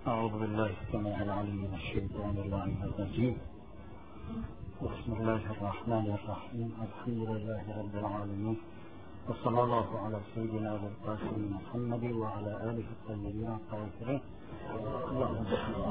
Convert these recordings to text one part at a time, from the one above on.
أعوذ بالله السميع العليم من الشيطان اللعين الرجيم. بسم الله الرحمن الرحيم. الحمد لله رب العالمين، وصلى الله على سيدنا أبي القاسم محمد وعلى آله الطيبين الطاهرين. اللهم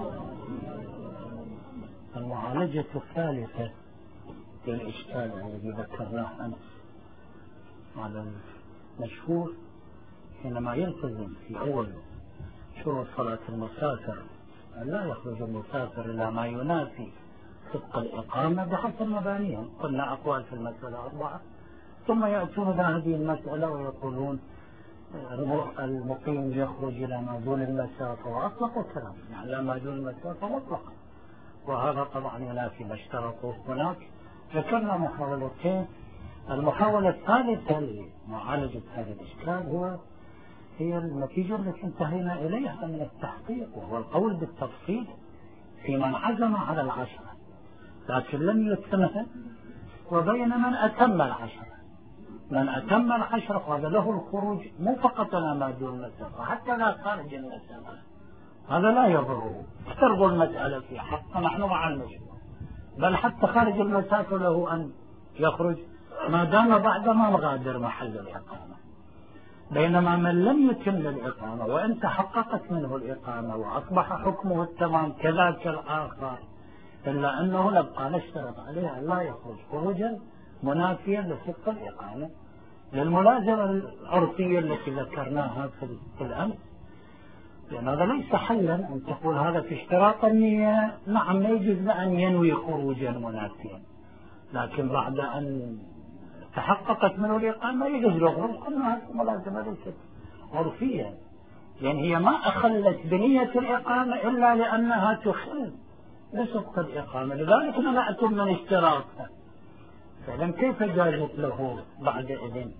المعالجة الثالثة للإشكال الذي ذكرناه أمس على المشهور حينما يلتزم في أول شروط صلاة المسافر أن لا يخرج المسافر إلى ما ينافي صدق الإقامة بحسب مبانيهم. قلنا أقوال في المسألة 4، ثم يأتون بهذه المسألة ويقولون المقيم يخرج إلى ما دون المسافة، وأطلقوا كلام يعني لا ما دون المسافة مطلقا، وهذا طبعا ينافي ما اشترطوه هناك. ذكرنا محاولتين. المحاولة الثالثة لمعالجة هذا الإشكال هي النتيجة التي انتهينا إليها من التحقيق، وهو القول بالتفصيل في من عزم على 10 لكن لم يتمها، وبين من أتم 10. من أتم 10 هذا له الخروج مو فقط إلى ما دون المسافة، حتى لا خارج المسافة، هذا لا يضره. افترضوا المسألة في حق نحن مع المشروع، بل حتى خارج المسافة له أن يخرج ما دام بعد ما غادر محل الإقامة. بينما من لم يتم الإقامة وإن تحققت منه الإقامة وأصبح حكمه التمام كذاك الآخر، إلا أنه نبقى نشترط عليه أن لا يخرج خروجا منافيا لصدق الإقامة للملازمة العرفية التي ذكرناها في الأمس. لأن هذا ليس حلا أن تقول هذا في اشتراط النية، نعم لا يجوز أن ينوي خروجا منافيا، لكن بعد أن تحققت منه الإقامة يجوز له خروج. قلنا هذه ملازمة ليست عرفية، لأن هي ما أخلت بنية الإقامة إلا لأنها تخل بصدق الإقامة، لذلك منعتم من اشتراطها، فإذا كيف جازت له بعد إذن؟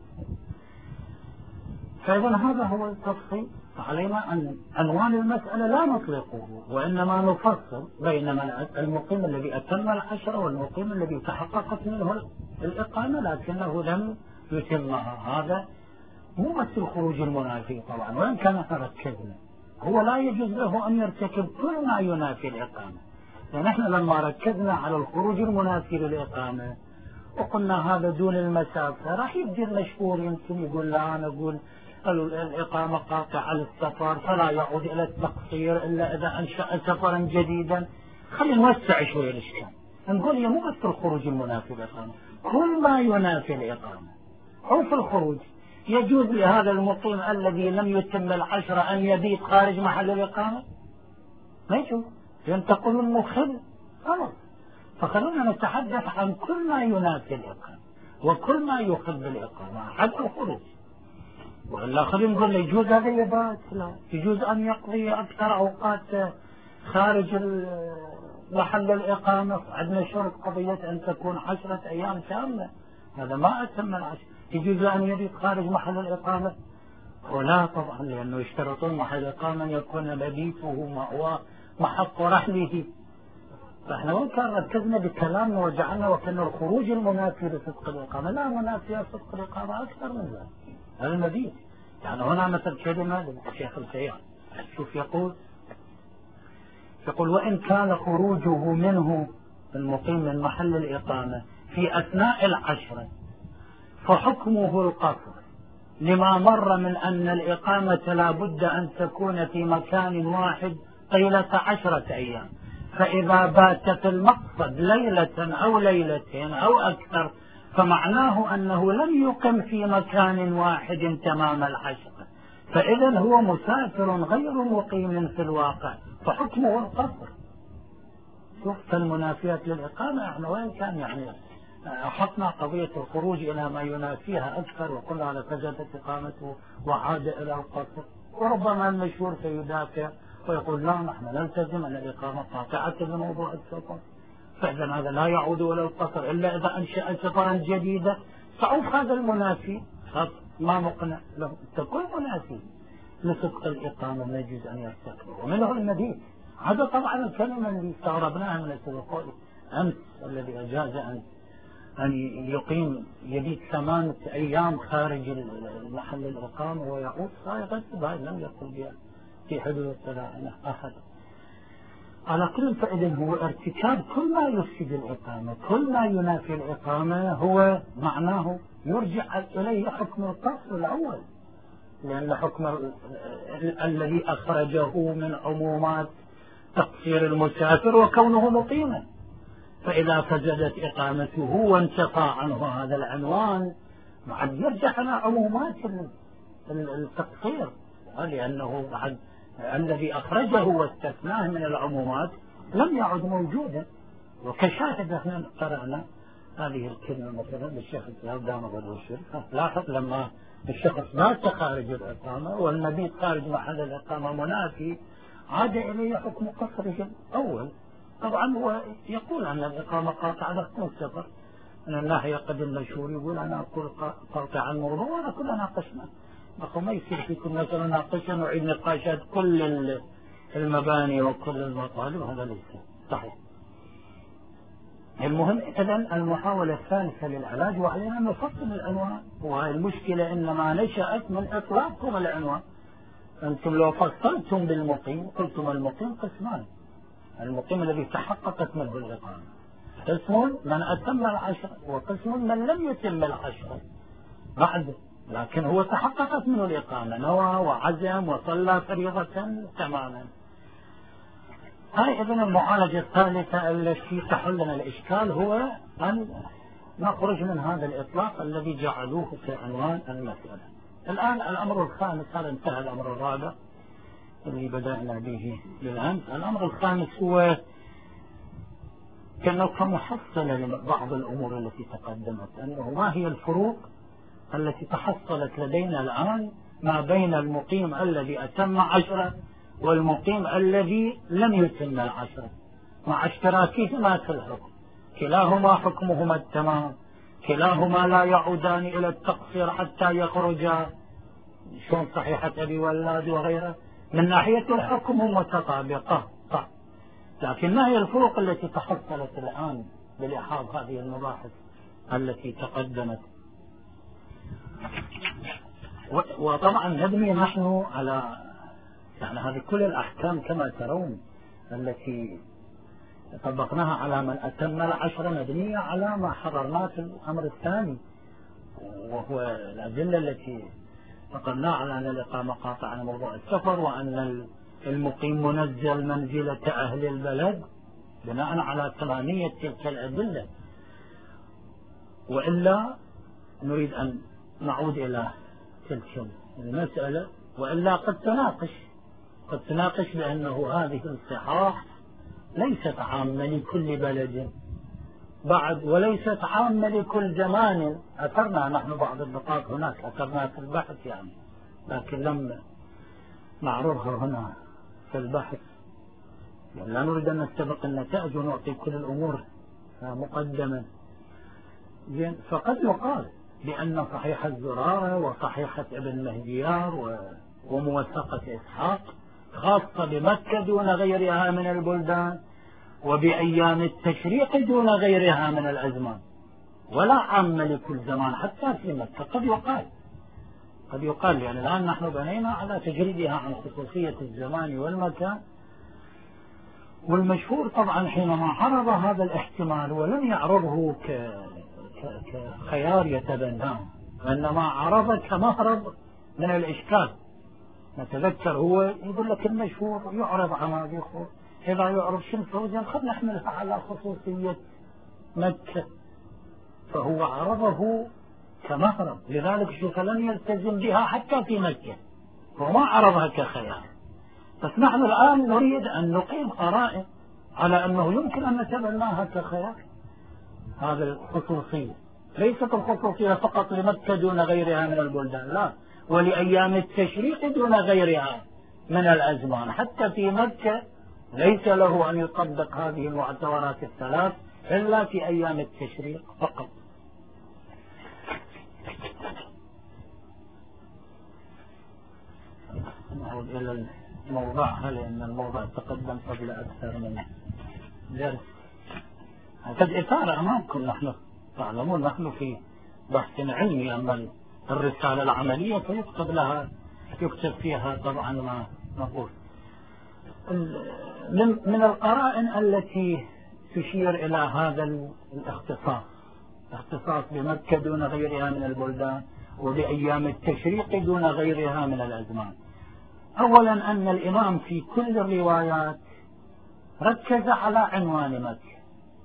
فإذا هذا هو التفصيل. علينا أن عنوان المسألة لا نطلقه، وإنما نفصل بين المقيم الذي أتم 10 والمقيم الذي تحققت منه الإقامة لكنه لم يتمها. هذا مو بس الخروج المنافي طبعا، وإن كان ركزنا هو لا يجوز له أن يرتكب كل ما ينافي الإقامة. فنحن لما ركزنا على الخروج المنافي للإقامة وقلنا هذا دون المسافة، راح يبدي المشهور يمكن يقول لا، أنا أقول الإقامة قاطعة للسفر فلا يعود إلى التقصير إلا إذا أنشأ سفرا جديدا. خلينا نوسع شوية الإشكال، نقول هي مو بس الخروج المنافي للإقامة، كل ما ينافي الإقامة أو في الخروج يجوز لهذا المقيم الذي لم يتم 10 أن يبيت خارج محل الإقامة؟ ما يجوز، لأن تقول المخل خلاص. فخلونا نتحدث عن كل ما ينافي الإقامة وكل ما يخل بالإقامة حتى الخروج. وإلا خلينا نقول يجوز هذا يبات، لا يجوز أن يقضي أكثر أوقات خارج محل الإقامة. عندنا شرط قضية أن تكون 10 أيام كاملة، هذا ما أتم 10. يجوز أن يبيت خارج محل الإقامة؟ ولا طبعا، لأنه يشترطون محل الإقامة أن يكون مبيته مأواه محط رحله. فإحنا وإن كان ركزنا بكلامنا وجعلنا وكان الخروج المنافي لصدق الإقامة، لا منافي لصدق الإقامة أكثر من ذلك، هذا المبيت. يعني هنا مثل كلمة للشيخ السيار، شوف يقول وإن كان خروجه منه المقيم من محل الإقامة في أثناء 10 فحكمه القصر، لما مر من أن الإقامة لا بد أن تكون في مكان واحد طيلة 10 أيام، فإذا بات في المقصد ليلة أو ليلتين أو أكثر فمعناه أنه لم يقم في مكان واحد تمام 10، فإذا هو مسافر غير مقيم في الواقع، فحكمه القصر. شوف المنافيات للإقامة، احنا وين كان يعني أحطنا قضية الخروج إلى ما ينافيها أكثر وقلنا على فجأة إقامته وعاد إلى القصر، وربما المشهور سيدافع ويقول لا نحن نلتزم أن الإقامة قاطعة بموضوع السفر، فإذا هذا لا يعود إلى القصر إلا إذا أنشأ سفرا جديدا. صعوف هذا المنافي ما مقنع له، تكون منافي لصدق الإقامة لا يجوز أن يرتكبه، ومنه المبيت. هذا طبعا الكلمة اللي استغربناها من السلوكات أمس، الذي أجاز أن يقيم يبيت 8 أيام خارج محل الإقامة ويعود صايغة، هذا لم يقل بها في حدود الطلاق أحد. على كل فإذا هو ارتكاب كل ما يفسد الإقامة، كل ما ينافي الإقامة هو معناه يرجع إليه حكم القصر الأول، لأن حكم الذي أخرجه من عمومات تقصير المسافر وكونه مقيما. فإذا فسدت إقامته وانتفى عنه هذا العنوان بعد يرجع على عمومات التقصير، لأنه بعد الذي أخرجه واستثناه من العمومات لم يعد موجودا. وكشاهد احنا قرأنا هذه الكلمة مثلا للشيخ دام غدو الشرك، لاحظ لما الشخص مات خارج الإقامة والمبيت خارج محل الإقامة منافي عاد إليه حكم قصره الأول. طبعا هو يقول أن الإقامة قاطعة لحكم السفر من الناحية قد المشهور يقول أنا أقول قاطعة الموضوع، وهذا كله ناقشنا. ما يصير في كل مسألة ناقشنا نعيد نقاشات كل المباني وكل المطالب، هذا ليس صحيح. المهم إذن المحاولة الثالثة للعلاج وعلينا أن نفصل العنوان، وهي المشكلة إنما نشأت من إطلاقكم العنوان. أنتم لو فصلتم بالمقيم قلتم المقيم قسمان: المقيم الذي تحققت منه الإقامة، قسم من أتم العشر، وقسم من لم يتم العشر بعد لكن هو تحققت منه الإقامة، نوى وعزم وصلى فريضة تماما. هاي إذن المعالجة الثالثة التي تحل لنا الإشكال هو أن نخرج من هذا الإطلاق الذي جعلوه في عنوان المسألة. الآن الأمر الخامس، هذا انتهى الأمر الرابع الذي بدأنا به بالأمس. الأمر الخامس هو كأنه كمحصلة لبعض الأمور التي تقدمت، أنه ما هي الفروق التي تحصلت لدينا الآن ما بين المقيم الذي أتم 10 والمقيم الذي لم يتم 10 مع اشتراكهما في الحكم. كلاهما حكمهما التمام، كلاهما لا يعودان إلى التقصير حتى يخرجا، شون صحيحة أبي ولاد وغيره. من ناحية الحكم هم متطابقة صح، لكن ما هي الفروق التي تحصلت الآن بلحاظ هذه المباحث التي تقدمت؟ وطبعا نبني نحن على يعني هذه كل الأحكام كما ترون التي طبقناها على من أتم 10 مبنية على ما حررناه في الأمر الثاني، وهو الأدلة التي نقلناها على أن الإقامة قاطعة عن موضوع السفر، وأن المقيم منزل منزلة أهل البلد بناء على تمامية تلك الأدلة. وإلا نريد أن نعود إلى تلك المسألة، وإلا قد تناقش بأنه هذه الصحاح ليست عامة لكل بلد بعد، وليست عامة لكل زمان. أثرنا نحن بعض النقاط هناك، أثرنا في البحث يعني، لكن لم نعرضها هنا في البحث، لا نريد أن نستبق النتائج ونعطي كل الأمور مقدمة. فقد يقال بأن صحيح الزرارة وصحيحة ابن مهديار وموثقة إسحاق خاصة بمكة دون غيرها من البلدان، وبأيام التشريق دون غيرها من الأزمان، ولا عامة لكل زمان حتى في مكة. قد يقال يعني الآن نحن بنينا على تجريدها عن خصوصية الزمان والمكان. والمشهور طبعا حينما عرض هذا الاحتمال ولم يعرضه كخيار يتبناه، وإنما عرض كمهرب من الإشكال. نتذكر هو يقول لك المشهور يعرض عن يخور، إذا يعرض شنو فوزا خذ نحملها على خصوصية مكة، فهو عرضه كمهرب، لذلك شوف لم يلتزم بها حتى في مكة، وما عرضها كخيار. بس نحن الآن نريد أن نقيم قرائن على أنه يمكن أن نتبناها كخيار. هذا الخصوصية ليست الخصوصية فقط لمكة دون غيرها من البلدان، لا، ولأيام التشريق دون غيرها من الأزمان. حتى في مكة ليس له أن يطبق هذه المعتبرات الثلاث إلا في أيام التشريق فقط. نعود إلى الموضوع، لأن الموضوع تقدم قبل أكثر من درس. قد إثارة أمامكم، نحن تعلمون نحن في بحث علمي، أما الرسالة العملية فيكتب فيها طبعا ما نقول من القرائن التي تشير إلى هذا الاختصاص بمكة دون غيرها من البلدان وبأيام التشريق دون غيرها من الأزمان. أولا أن الإمام في كل الروايات ركز على عنوان مكة،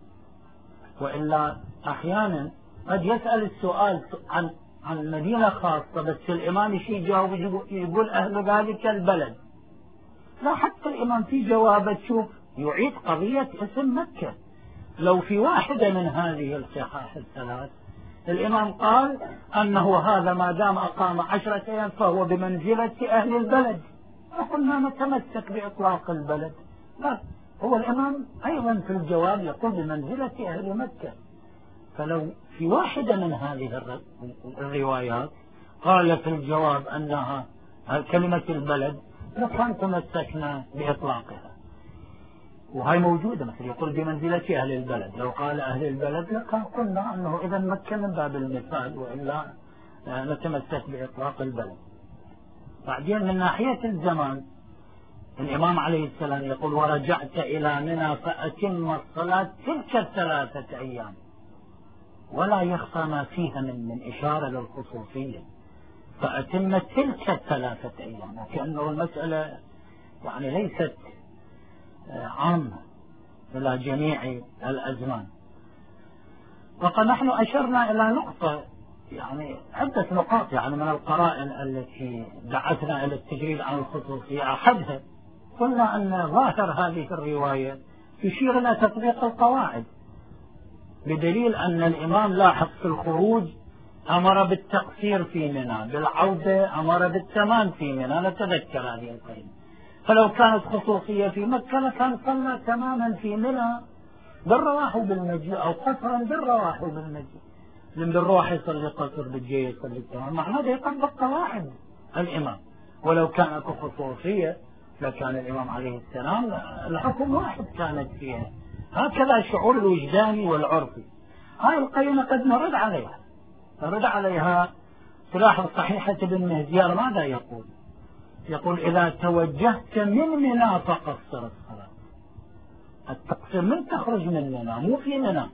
وإلا أحيانا قد يسأل السؤال عن مدينة خاصة بس الإمام يجاوب يقول أهل ذلك البلد. لا، حتى الإمام في جوابه تشوف يعيد قضية اسم مكة. لو في واحدة من هذه الصحاح الثلاث الإمام قال أنه هذا ما دام أقام 10 أيام فهو بمنزلة أهل البلد، فقلنا نتمسك بإطلاق البلد. لا، هو الإمام أيضا في الجواب يقول بمنزلة أهل مكة. فلو في واحدة من هذه الروايات قال في الجواب أنها كلمة البلد لكان تمسكنا بإطلاقها، وهي موجودة. مثل يقول بمنزلة أهل البلد، لو قال أهل البلد لكان قلنا أنه إذا مكة من باب المثال، وإلا نتمسك بإطلاق البلد. بعدين من ناحية الزمان الإمام عليه السلام يقول ورجعت إلى منى فأتم الصلاة تلك 3 أيام، ولا يخفى ما فيها من إشارة للخصوصية، فأتم تلك 3 أيام، وكأنه المسألة يعني ليست عامة إلى جميع الأزمان. وقد نحن أشرنا إلى نقطة، يعني عدة نقاط يعني من القرائن التي دعتنا إلى التجريد عن الخصوصية. أحدها قلنا أن ظاهر هذه الرواية يشير إلى تطبيق القواعد، بدليل أن الإمام لاحظ في الخروج أمر بالتقصير في منى، بالعودة أمر بالتمام في منى، نتذكر هذه القيمة. فلو كانت خصوصية في مكة لكان صلى تماما في منى بالرواح وبالمجيء، أو قصرا بالرواح وبالمجيء. من بالروح يصلي قصر، بالجي يصلي تمام، معناه يطبق قواعد الإمام. ولو كانت خصوصية لكان الإمام عليه السلام الحكم واحد كانت فيها. هكذا الشعور الوجداني والعرفي. هاي القيمة قد نرد عليها. تلاحظ صحيحة ابن مهزيار ماذا يقول؟ يقول إذا توجهت من منى فقصر الصلاة. التقصير من تخرج من منى، مو في منى.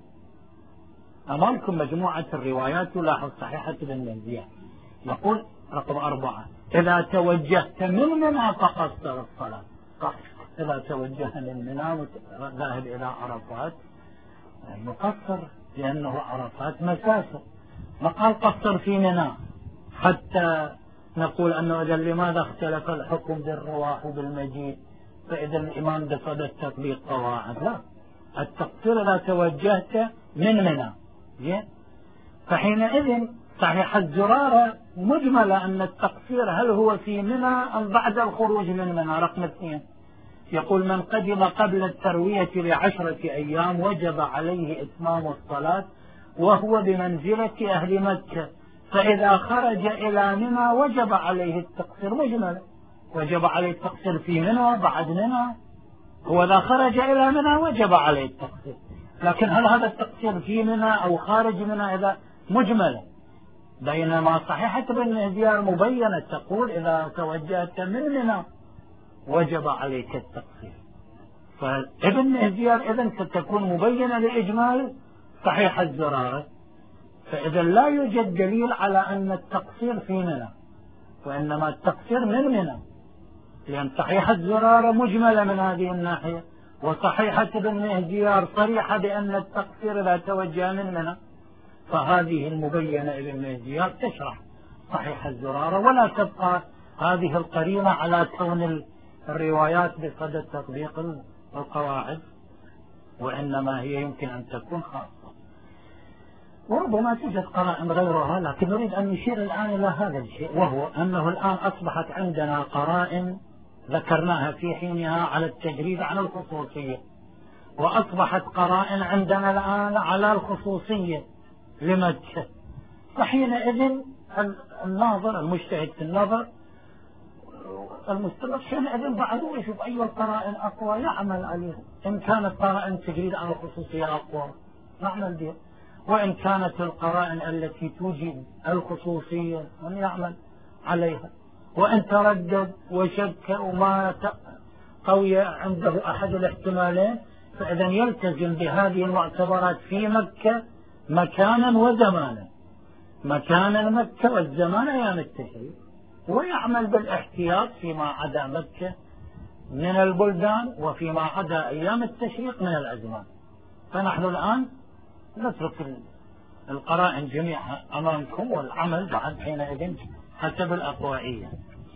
أمامكم مجموعة الروايات. تلاحظ صحيحة ابن مهزيار يقول رقم 4 إذا توجهت من منى فقصر الصلاة. إذا توجه من منى ذاهب إلى عرفات مقصر، لأنه عرفات مسافة، ما قال قصر في منى حتى نقول أنه إذا لماذا اختلف الحكم بالرواح وبالمجيء، فإذا الإمام بصدد تطبيق قواعد. لا، التقصير إذا توجهت من منى. فحينئذ صحيح الزرارة مجملة أن التقصير هل هو في منى أم بعد الخروج من منى. رقم 2 يقول من قدم قبل التروية ل10 أيام وجب عليه إتمام الصلاة وهو بمنزلة أهل مكة، فإذا خرج إلى منى وجب عليه التقصير. مجمل وجب عليه التقصير في منى بعد منى، هو إذا خرج إلى منى وجب عليه التقصير. لكن هل هذا التقصير في منى أو خارج منى؟ إذا مجمل. بينما صحيحة ابن مهزيار مبينة تقول إذا توجهت من منى وجب عليك التقصير. فابن مهزيار إذن ستكون مبينة لإجمال صحيح الزرارة. فإذا لا يوجد دليل على أن التقصير في منى، وإنما التقصير من منى، لأن صحيحة الزرارة مجملة من هذه الناحية، وصحيحة ابن مهزيار صريحة بأن التقصير إذا توجه من منى. فهذه المبينة ابن مهزيار تشرح صحيح الزرارة، ولا تبقى هذه القرينة على كون الروايات بصدد تطبيق القواعد، وإنما هي يمكن أن تكون خاصة. وربما توجد قرائن غيرها، لكن نريد أن نشير الآن إلى هذا الشيء، وهو أنه الآن أصبحت عندنا قرائن ذكرناها في حينها على التجريد عن الخصوصية، وأصبحت قرائن عندنا الآن على الخصوصية لمكة. فحينئذ الناظر المجتهد في النظر المستمر حينئذ بعده يشوف أي القرائن أقوى يعمل عليها. إن كانت قرائن تجريد عن الخصوصية أقوى نعمل بها، وإن كانت القرائن التي توجد الخصوصية يعمل عليها. وإن تردد وشك وما قوي عنده أحد الاحتمالين فإذا يلتزم بهذه المعتبرات في مكة مكانا وزمانا، مكان مكة والزمان أيام التشريق، ويعمل بالاحتياط فيما عدا مكة من البلدان وفيما عدا أيام التشريق من الأزمان. فنحن الآن نترك القرائن جميعها أمامكم والعمل بعد حينئذ حسب الأقوائية.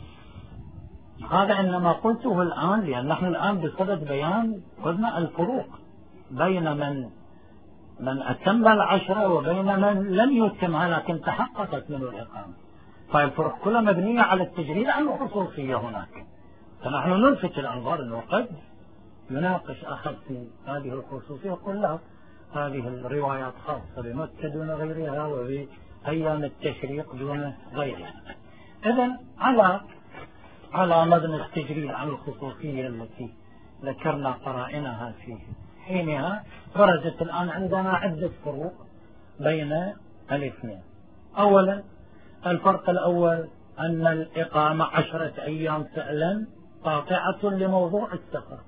هذا إنما قلته الآن لأن نحن الآن بصدد بيان قلنا الفروق بين من أتم العشرة وبين من لم يتمها لكن تحققت منه الإقامة. فالفروق كلها مبنية على التجريد عن الخصوصية هناك. فنحن نلفت الأنظار أنه قد يناقش أخذ في هذه الخصوصية يقول له هذه الروايات خاصة بمكة دون غيرها وبأيام التشريق دون غيرها. إذن على مبنى التجريد عن الخصوصية التي ذكرنا قرائنها في حينها برزت الآن عندنا عدة فروق بين الاثنين. أولا الفرق الأول أن الإقامة 10 أيام فعلا قاطعة لموضوع السفر،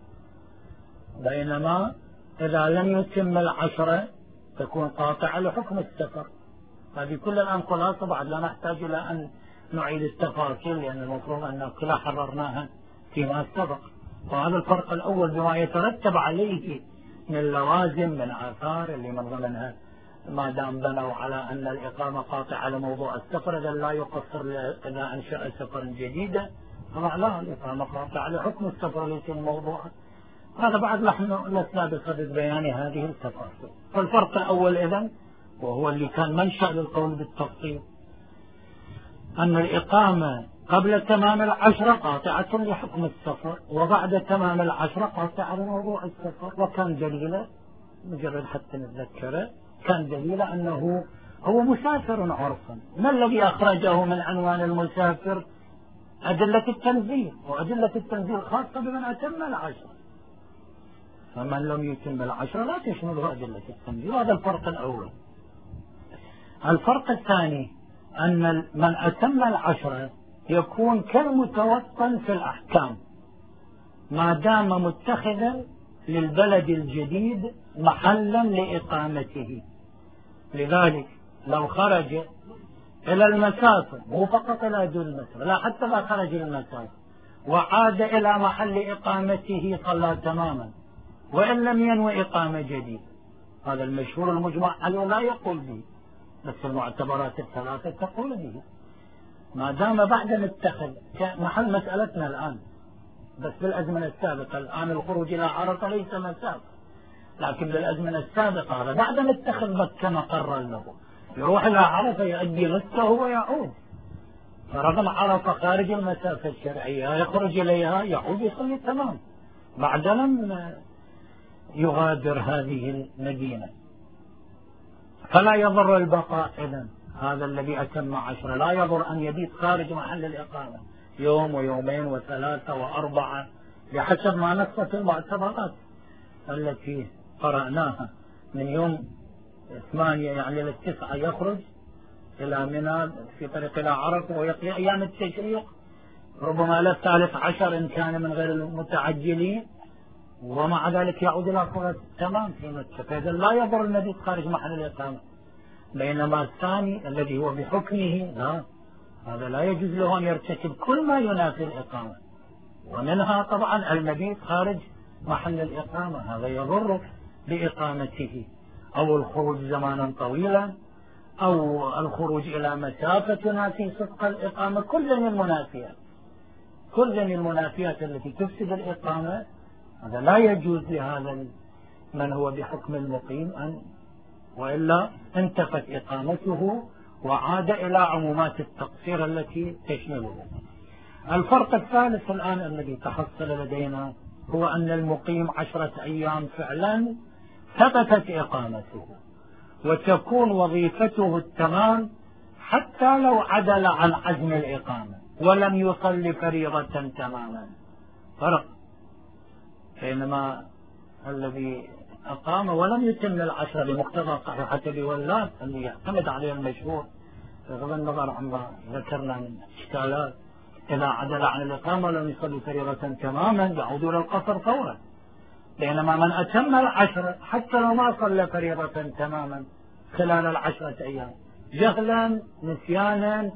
بينما إذا لم يتم 10 تكون قاطعة لحكم السفر. هذه كل الآن خلاصة بعد لا نحتاج إلى أن نعيد التفاصيل لأن المفروض أن كلها حررناها فيما سبق. وهذا الفرق الأول بما يترتب عليه من لوازم من آثار اللي من ضمنها ما دام بنوا على أن الإقامة قاطعة على موضوع السفر إذا لا يقصر إذا أنشأ سفرا جديدا طبعا لا الإقامة قاطعة على حكم السفر ليس الموضوع. هذا بعد نحن لسنا بصدد بيان هذه التفاصيل. فالفرق الأول إذن وهو اللي كان منشأ للقول بالتفصيل أن الإقامة قبل تمام 10 قاطعة لحكم السفر وبعد تمام 10 قاطعة لموضوع السفر. وكان دليلا مجرد حتى نتذكره كان دليلا أنه هو مسافر عرفا. ما الذي أخرجه من عنوان المسافر؟ أدلة التنزيل، وأدلة التنزيل خاصة بمن أتم 10، فمن لم يتم 10 لا تشمله أدلة التنزيل. هذا الفرق الأول. الفرق الثاني أن من أتم 10 يكون كالمتوطن في الأحكام ما دام متخذا للبلد الجديد محلا لإقامته. لذلك لو خرج إلى المسافة مو فقط إلى دون المسافة لا حتى لا خرج إلى المسافة وعاد إلى محل إقامته صلى تماما وإن لم ينوي إقامة جديدة. هذا المشهور المجمع عليه لا يقول به بس المعتبرات الثلاثة تقول به. ما دام بعد نتخذ محل مسألتنا الآن بس بالأزمنة السابقة الآن الخروج إلى عرفة ليس مسافة لكن بالأزمنة السابقة هذا بعد نتخذ مكة مقرا له يروح إلى عرفة يؤدي نصفه ويعود. فرغم عرفة خارج المسافة الشرعية يخرج إليها يعود يصلي تمام بعد لم يغادر هذه المدينة. فلا يضر البقاء إذن هذا الذي أتم 10 لا يضر أن يبيت خارج محل الإقامة يوم ويومين و3 و4 بحسب ما نصت المعتبرات التي قرأناها. من يوم 8 يعني لل9 يخرج إلى منى في طريق إلى عرفة ويقضي أيام التشريق ربما للثالث 10 إن كان من غير المتعجلين ومع ذلك يعود إلى صلاة تمام في مكة. فإذا لا يضر المبيت خارج محل الإقامة. بينما الثاني الذي هو بحكمه لا هذا لا يجوز له أن يرتكب كل ما ينافي الإقامة ومنها طبعا المبيت خارج محل الإقامة هذا يضر بإقامته أو الخروج زمانا طويلا أو الخروج إلى مسافة تنافي صدق الإقامة. كل من المنافيات التي تفسد الإقامة هذا لا يجوز لهذا من هو بحكم المقيم أن وإلا انتفت إقامته وعاد إلى عمومات التقصير التي تشمله. الفرق الثالث الآن الذي تحصل لدينا هو أن المقيم 10 أيام فعلا ثبتت إقامته وتكون وظيفته التمام حتى لو عدل عن عزم الإقامة ولم يصل فريضة تماما. فرق بينما الذي أقام ولم يتم 10 بمقتضى صحيحة الولاة اللي يعتمد عليه المشهور بغض النظر عما ذكرنا من إشكالات إذا عدل عن الإقامة ولم يصلي فريضة تماما يعود إلى القصر فورا. بينما من أتم العشر حتى لو ما صلى فريضة تماما خلال 10 أيام، جهلا، نسيانا،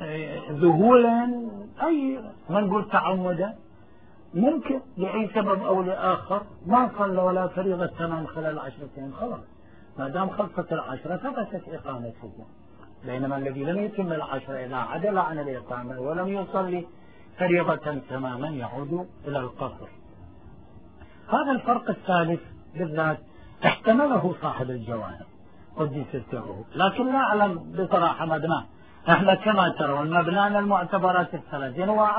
ذهولا، أي ما نقول تعمدا، ممكن لأي سبب أو لآخر ما صلى ولا فريضة تمام خلال 10 أيام، خلاص ما دام خلصت 10 ثبتت إقامته. بينما الذي لم يتم 10 إذا عدل عن الإقامة ولم يصلي فريضة تماما يعود إلى القصر. هذا الفرق الثالث بالذات احتمله صاحب الجواهر قدس سره، لكن لا أعلم بصراحة مبناه. احنا كما ترون مبنانا المعتبرات الثلاثين هو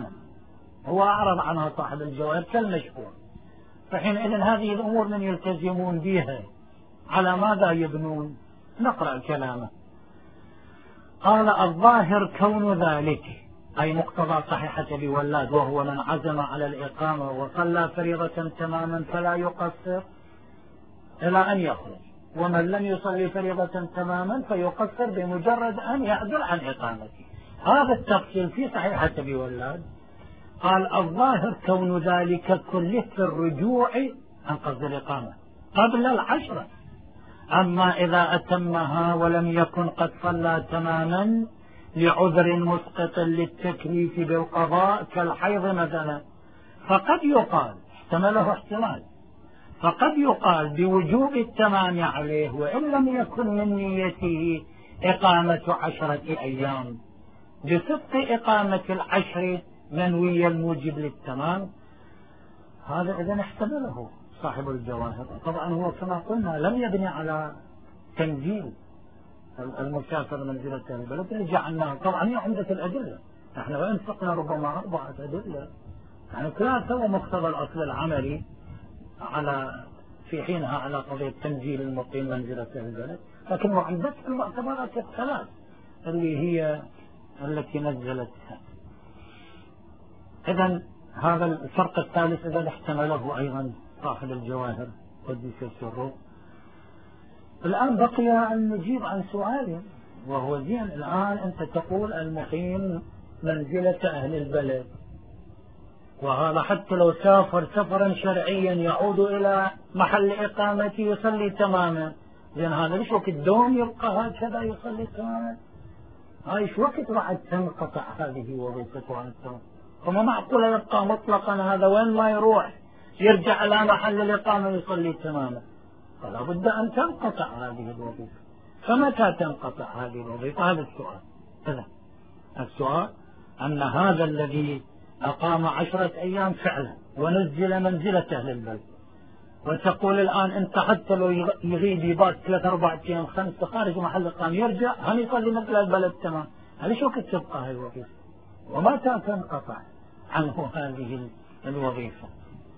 أعرض عنها صاحب الجواهر كالمشهور. فحينئذ هذه الأمور من يلتزمون بها على ماذا يبنون؟ نقرأ كلامه. قال: الظاهر كون ذلك، أي مقتضى صحيحة بولاد، وهو من عزم على الإقامة وصلى فريضة تماما فلا يقصر إلى أن يخرج، ومن لم يصلي فريضة تماما فيقصر بمجرد أن يعدل عن إقامته. هذا التفصيل في صحيحة بولاد. قال: الظاهر كون ذلك كله في الرجوع عن قصد الإقامة قبل 10. أما إذا أتمها ولم يكن قد صلى تماما لعذر مسقط للتكليف بالقضاء كالحيض مثلا، فقد يقال، احتمله احتمال، فقد يقال بوجوب التمام عليه وإن لم يكن من نيته إقامة 10 أيام، بصدق إقامة 10 منوي الموجب للتمام. هذا إذن احتمله صاحب الجواهر. طبعا هو كما قلنا لم يبني على تنزيل المسافر منزلة البلد اللي جعلناه. طبعا هي عمدة الأدلة، احنا وإن فقنا ربما 4 أدلة، يعني ثلاثة ومقتضى الأصل العملي على في حينها على قضية تنزيل المقيم منزلة البلد، لكن عمدة المعتبرات الثلاث اللي هي التي نزلتها. إذن هذا الفرق الثالث إذا احتمله أيضا صاحب الجواهر قدس سره. الآن بقي أن نجيب عن سؤال، وهو زين. الآن أنت تقول المقيم منزلة أهل البلد، وهذا حتى لو سافر سفرا شرعيا يعود إلى محل إقامته يصلي تماما. لأن هذا ليش وقت دوم يبقى هكذا يصلي تماما؟ هاي شو وقت بعد تنقطع هذه وظيفته عن التمام؟ وما معقول يبقى مطلقا هذا وين ما يروح يرجع إلى محل الإقامة يصلي تماما؟ فلا بد أن تنقطع هذه الوظيفة. فمتى تنقطع هذه الوظيفة؟ هذا السؤال. هذا السؤال أن هذا الذي أقام 10 أيام فعلا ونزل منزلة أهل البلد، وتقول الآن أنت حتى لو يغيب يبات 3 4 أيام 5 خارج محل الإقامة يرجع هم يصلي مثل البلد تمام. هل شو كنت تبقى هذه الوظيفة؟ ومتى تنقطع عنه هذه الوظيفة؟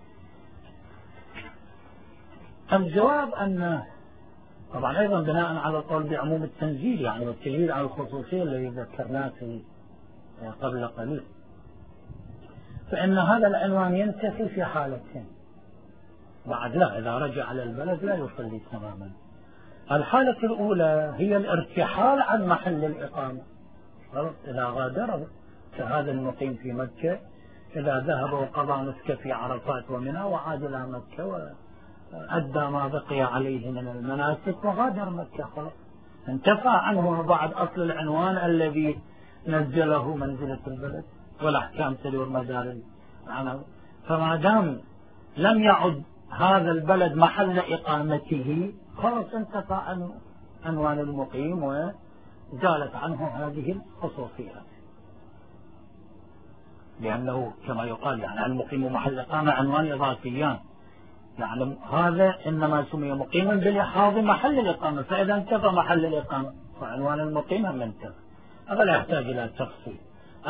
الجواب أن طبعا أيضا بناء على القول بعموم التنزيل، يعني والتجويد على الخصوصية الذي ذكرناه قبل قليل، فإن هذا العنوان ينتفي في حالتين. بعد لا، إذا رجع على البلد لا يصلي تماما. الحالة الأولى هي الارتحال عن محل الإقامة، إذا غادر كهذا المقيم في مكة، إذا ذهب وقضى نسكه في عرفات ومنى وعاد إلى مكة وأدى ما بقي عليه من المناسك وغادر مكة، خلاص انتفى عنه بعد أصل العنوان الذي نزله منزلة البلد والأحكام تدور مدار العنوان. فما دام لم يعد هذا البلد محل إقامته خلاص انتفى عنوان المقيم وزالت عنه هذه الخصوصيات، لأنه كما يقال يعني المقيم محل إقامة عنوان إضافيان، يعني هذا إنما سمي مقيما بلحاظ محل الإقامة، فإذا انتفى محل الإقامة فعنوان المقيم هم انتفى. هذا لا يحتاج إلى تفصيل.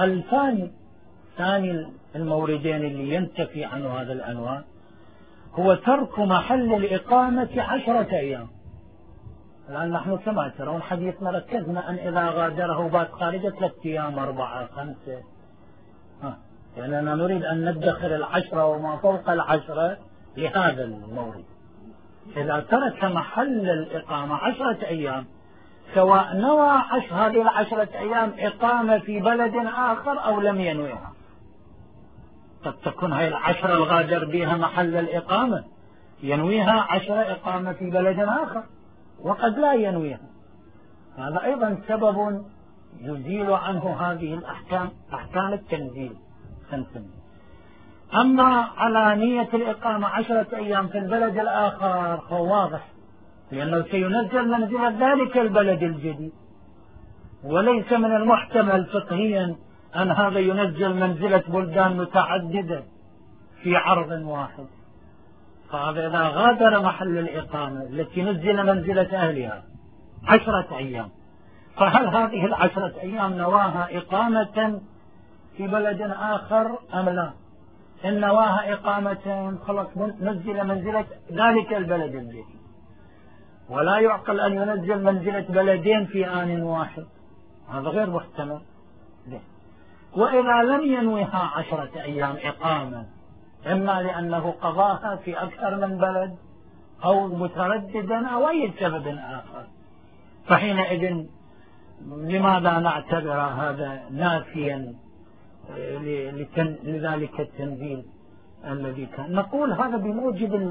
ثاني الموردين اللي ينتفي عنه هذا العنوان هو ترك محل الإقامة 10 أيام. الآن نحن كما ترون حديثنا ركزنا أن إذا غادره بات خارجة 3 أيام 4 5، لأننا نريد أن ندخر 10 وما فوق 10 لهذا المورد. إذا ترك محل الإقامة 10 أيام سواء نوى هذه ال10 أيام إقامة في بلد آخر أو لم ينويها. قد تكون هاي ال10 الغادر بها محل الإقامة ينويها 10 إقامة في بلد آخر، وقد لا ينويها. هذا أيضا سبب يزيل عنه هذه الأحكام، أحكام التنزيل. أما على نية الإقامة 10 أيام في البلد الآخر فهو واضح، لأنه سينزل منزلة ذلك البلد الجديد، وليس من المحتمل فقهيا أن هذا ينزل منزلة بلدان متعددة في عرض واحد. فهذا إذا غادر محل الإقامة التي نزل منزلة أهلها 10 أيام، فهل هذه ال10 أيام نواها إقامة في بلد آخر أم لا؟ إن نواها إقامة خلاص نزل منزلة ذلك البلد الجديد، ولا يعقل أن ينزل منزلة بلدين في آن واحد، هذا غير محتمل. وإذا لم ينويها 10 أيام إقامة، إما لأنه قضاها في أكثر من بلد أو مترددا أو أي سبب آخر، فحينئذ لماذا نعتبر هذا نافيا لذلك التنزيل الذي كان؟ نقول هذا بموجب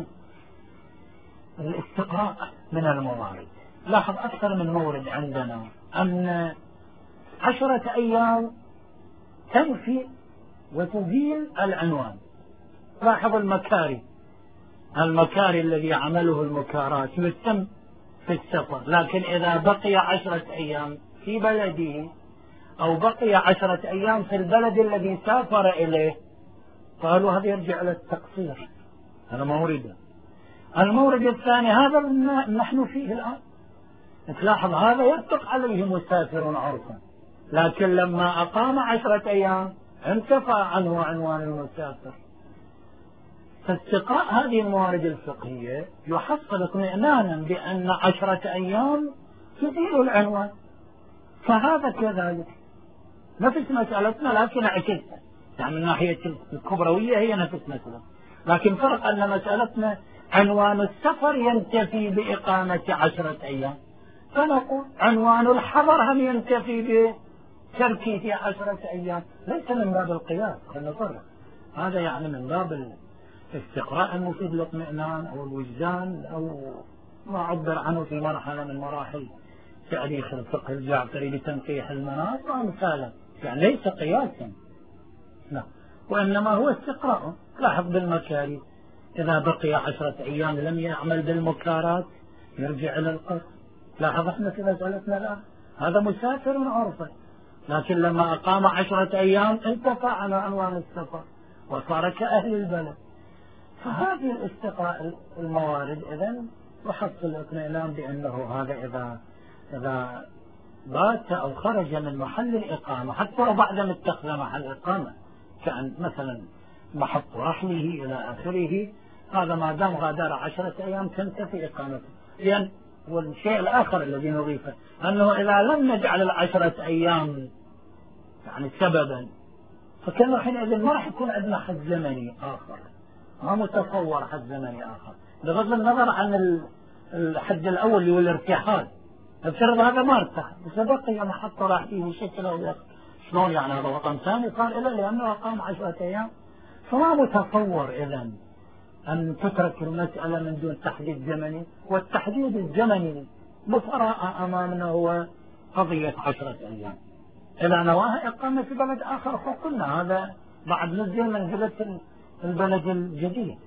الاستقراء من الموارد. لاحظ أكثر من مورد عندنا أن 10 أيام تنفي وتزيل العنوان. لاحظ المكاري الذي عمله المكارات يتم في السفر، لكن إذا بقي 10 أيام في بلده أو بقي 10 أيام في البلد الذي سافر إليه قالوا هذا يرجع إلى التقصير. هذا مورد. المورد الثاني هذا نحن فيه الآن، تلاحظ هذا يطلق عليه مسافر عرفا، لكن لما أقام 10 أيام انتفى عنه عنوان المسافر. فاستقراء هذه الموارد الفقهية يحصل اطمئنانا بأن 10 أيام تزيل العنوان. فهذا كذلك نفس مسألتنا لكن عكسها، يعني من ناحية الكبروية هي نفس مسألة، لكن فرق أن مسألتنا عنوان السفر ينتفي بإقامة 10 أيام، فنقول عنوان الحضر هم ينتفي بتركه 10 أيام، ليس من باب القياس. فنفرق هذا يعني من باب الاستقراء المفيد للاطمئنان أو الوجدان أو ما عبر عنه في مرحلة من مراحل تاريخ الفقه الجعفري لتنقيح المناط وأمثاله، يعني ليس قياسا لا، وإنما هو استقراء. لاحظ بالمكاري إذا بقي 10 أيام لم يعمل بالمكارات يرجع إلى القصر. لاحظ احنا في مسألتنا الآن هذا مسافر عرفا، لكن لما أقام 10 أيام انتفى عن عنوان السفر وصار كأهل البلد. فهذه الاستقراء الموارد إذن يحصل الاطمئنان بأنه هذا إذا بات أو خرج من محل الإقامة حتى بعد ما اتخذ محل الإقامة كأن مثلا محط رحله إلى آخره، هذا ما دام غادر 10 أيام تنتفي إقامته. لأن والشيء الآخر الذي نضيفه أنه إذا لم نجعل 10 أيام يعني سببا، فكان حينئذ ما راح يكون عندنا حد زمني آخر، ما متصور حد زمني آخر بغض النظر عن الحد الأول اللي هو الارتحال. افترض هذا ما ارتاح بس بقي محط راحته شكله شلون يعني هذا وطن ثاني صار إلا لأنه أقام 10 أيام، فما متصور إذن أن تترك المسألة من دون تحديد زمني، والتحديد الزمني مفرع أمامنا هو قضية 10 أيام. إذا نواها إقامة في بلد آخر فقلنا هذا بعد نزل منزلة البلد الجديد.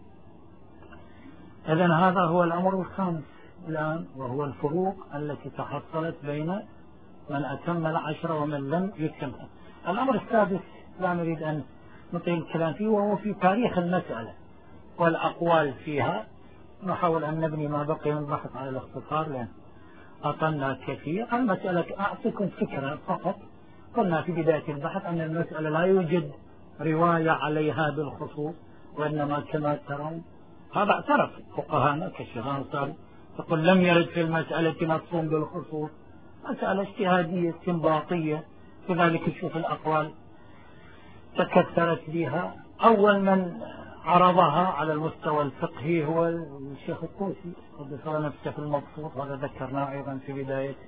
إذن هذا هو الأمر الخامس الآن، وهو الفروق التي تحصلت بين من أتم 10 ومن لم يتمها. الأمر السادس لا نريد أن نطيل الكلام فيه، وهو في تاريخ المسألة والأقوال فيها. نحاول أن نبني ما بقي من البحث على الاختصار لأن أطلنا كثير. المسألة أعطيكم فكرة فقط. قلنا في بداية البحث أن المسألة لا يوجد رواية عليها بالخصوص، وإنما كما ترون هذا اعترف فقهاءنا كالشيخ صالح يقول لم يرد في المسألة نص بالخصوص، مسألة اجتهادية استنباطية، كذلك تشوف الأقوال تكثرت بها. أول من عرضها على المستوى الفقهي هو الشيخ الطوسي قدس نفسه في المبسوط، وهذا ذكرناه أيضا في بداية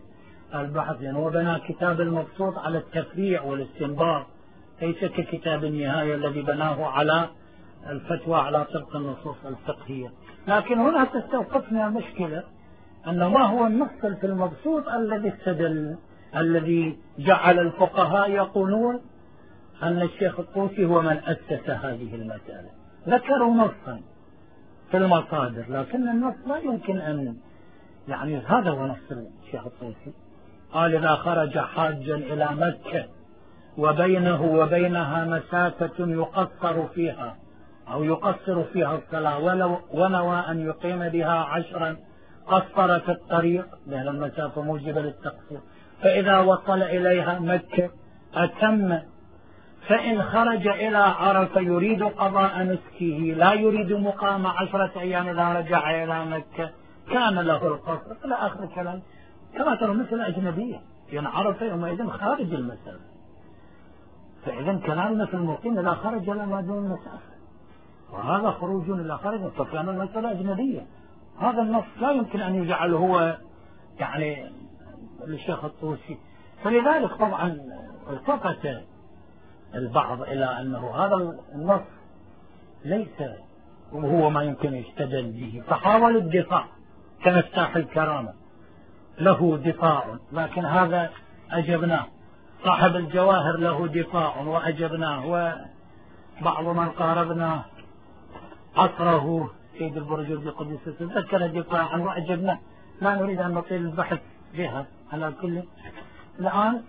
البحث، لأنه هو بنى كتاب المبسوط على التفريع والاستنباط، ليس ككتاب النهاية الذي بناه على الفتوى على طبق النصوص الفقهية. لكن هنا تستوقفنا مشكلة، أن ما هو النص في المبسوط الذي استدل، الذي جعل الفقهاء يقولون أن الشيخ الطوسي هو من أسس هذه المسألة. ذكروا نصا في المصادر، لكن النص لا يمكن أن يعني هذا هو نص الشيخ الطوسي. قال: إذا خرج حاجا إلى مكة وبينه وبينها مسافة يقصر فيها أو يقصر فيها الصلاة ونوى أن يقيم بها 10 قصر في الطريق، لأن المسافة موجبة للتقصير، فإذا وصل إليها مكة أتم. فإن خرج إلى عرفة يريد قضاء نسكه لا يريد مقام 10 أيام إذا رجع إلى مكة كان له القصر إلى آخر الكلام. كما ترى مثل أجنبية، يعني عرفة يومئذ خارج المسافة، فإذا كلامنا في المقيم إذا خرج إلى ما دون المسافة، وهذا خروج إلى خارج، فكان المسألة أجنبية. هذا النص لا يمكن أن يجعل هو يعني للشيخ الطوسي. فلذلك طبعا التفت البعض إلى أنه هذا النص ليس وهو ما يمكن يستدل به، فحاول الدفاع كمفتاح الكرامة، له دفاع، لكن هذا أجبناه. صاحب الجواهر له دفاع وأجبناه، وبعض من قاربنا عصره سيد البرجوزي قدس تذكر دفاعا وأجبناه. لا نريد أن نطيل البحث بها. على كل الآن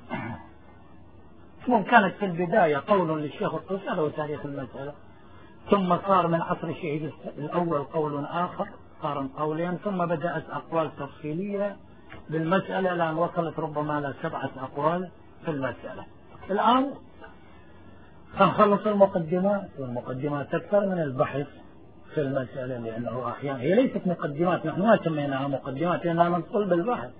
كانت في البداية قول للشيخ الطوسي، هذا هو تاريخ المسألة، ثم صار من عصر الشهيد الأول قول آخر، صار قولين، ثم بدأت أقوال تفصيلية بالمسألة لأن وصلت ربما إلى 7 أقوال في المسألة. الآن سنخلص المقدمات، والمقدمات أكثر من البحث في المسألة، لأنه أحيانا هي ليست مقدمات، نحن ما سميناها مقدمات لأنها من صلب البحث،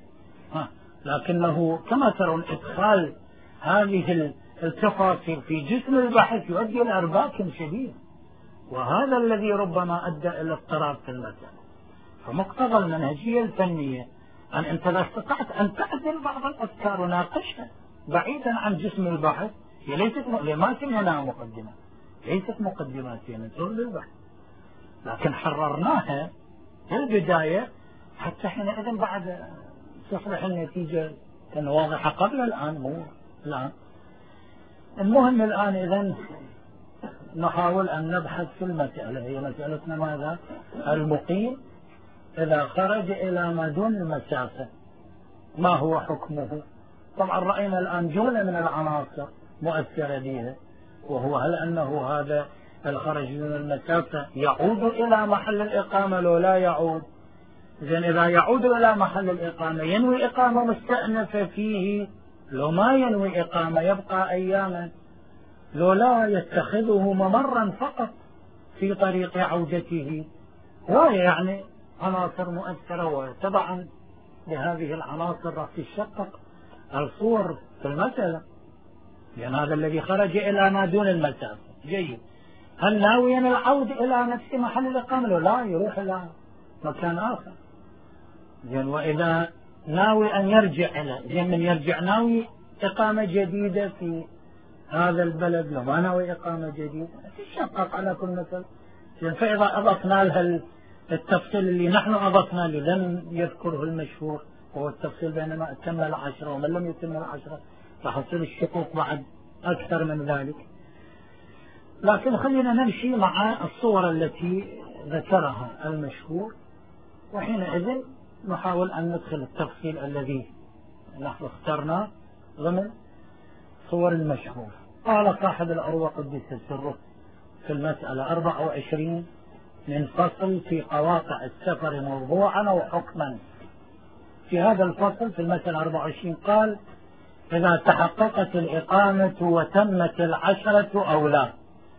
لكنه كما ترون إدخال هذه التفاصيل في جسم البحث يؤدي إلى إرباك شديد، وهذا الذي ربما أدى إلى اضطراب في المسألة. فمقتضى المنهجية الفنية أن أنت إذا استطعت أن تعزل بعض الأفكار وناقشها بعيدا عن جسم البحث، هي ليست ما سميناها مقدمات، ليست مقدمات من صلب البحث، لكن حررناها في البداية حتى حينئذ بعد تصبح النتيجة كان واضحة قبل الآن، مو الآن. المهم الآن إذن نحاول أن نبحث في المسألة، هي مسألتنا ماذا؟ المقيم إذا خرج إلى ما دون المسافة ما هو حكمه؟ طبعا رأينا الآن جملة من العناصر مؤثرة بها، وهو هل أنه هذا الخرج من المسافة يعود إلى محل الإقامة لو لا يعود؟ إذن إذا يعود إلى محل الإقامة ينوي إقامة مستأنفة فيه، لو ما ينوي إقامة يبقى أياما، لو لا يتخذه ممرا فقط في طريق عودته. وهي يعني عناصر مؤثرة، وتبعا لهذه العناصر راح تشقق الصور في المسألة، لأن هذا الذي خرج إلى ما دون المسافة. جيد، هل ناويا العود إلى نفس محل الإقامة لو لا يروح إلى مكان آخر؟ زين، وإذا ناوي أن يرجع إلى من يرجع ناوي إقامة جديدة في هذا البلد، لو ما ناوي إقامة جديدة تشقق على كل مثل. فإذا أضفنا لها التفصيل اللي نحن أضفنا لم يذكره المشهور، وهو التفصيل بين ما أتم 10 ومن لم يتم 10، راح تصير الشقوق بعد أكثر من ذلك. لكن خلينا نمشي مع الصور التي ذكرها المشهور، وحينئذ نحاول أن ندخل التفصيل الذي نحن اخترناه ضمن صور المشهور. قال صاحب العروة قدس سره في المسألة 24 من فصل في قواطع السفر موضوعا وحكما. في هذا الفصل في المسألة 24 قال: إذا تحققت الإقامة وتمت 10 أو لا،